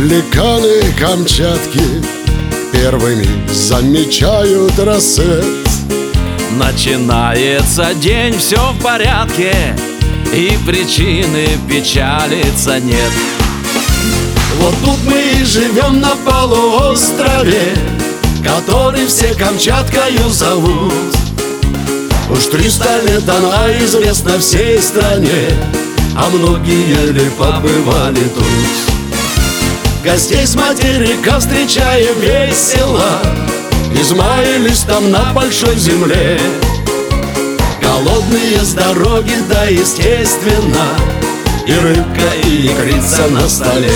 Великаны Камчатки первыми замечают рассвет. Начинается день, все в порядке, и причины печалиться нет. Вот тут мы и живем на полуострове, который все Камчаткою зовут. Уж 300 лет она известна всей стране, а многие ли побывали тут. Гостей с материка встречаем весело, измаялись там на большой земле. Голодные с дороги, да естественно, и рыбка, и икрица на столе.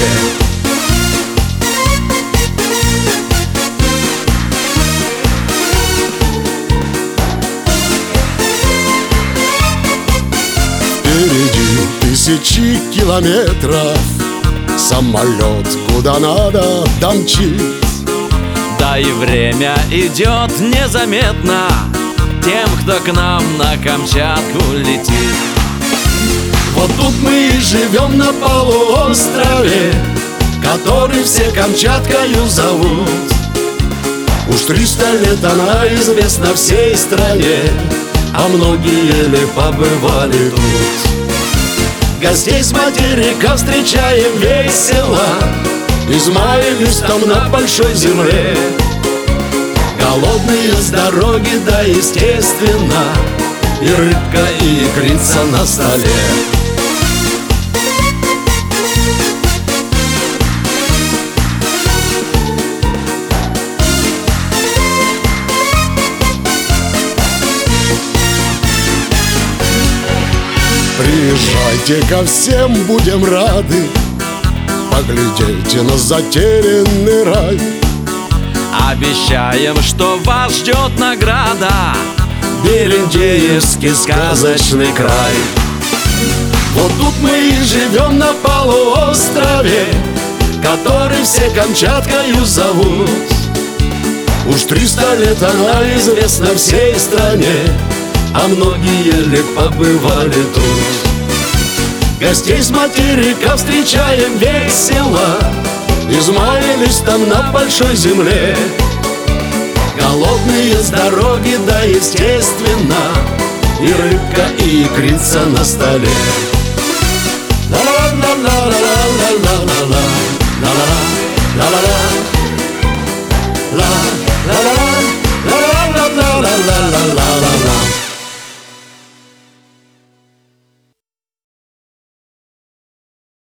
Впереди тысячи километров, самолет куда надо домчит. Да и время идет незаметно тем, кто к нам на Камчатку летит. Вот тут мы и живем на полуострове, который все Камчаткою зовут. Уж 300 лет она известна всей стране, а многие ли побывали тут. Гостей с материка встречаем весело, измаялись там на большой земле. Голодные с дороги, да естественно, и рыбка, и икрица на столе. Приезжайте ко всем, будем рады, поглядите на затерянный рай. Обещаем, что вас ждет награда, Берендеевский сказочный край. Вот тут мы и живем на полуострове, который все Камчаткою зовут. Уж 300 лет она известна всей стране, а многие ли побывали тут. Гостей с материка встречаем весело, измаялись там на большой земле. Голодные с дороги, да естественно, и рыбка, и икрица на столе.